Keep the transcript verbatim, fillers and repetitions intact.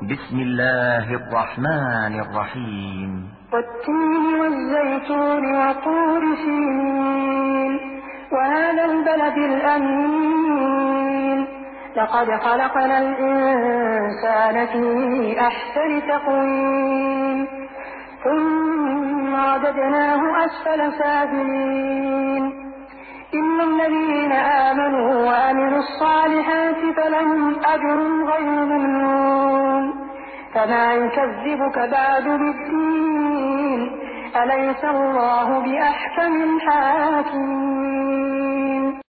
بسم الله الرحمن الرحيم والتين والزيتون وطور سينين وهذا البلد الأمين لقد خلقنا الإنسان في أحسن تقويم ثم رددناه أسفل سافلين إن الذين آمنوا وعملوا الصالحات فلهم أجر غير ممنون فما يكذبك بعد بالدين أليس الله بأحكم الحاكمين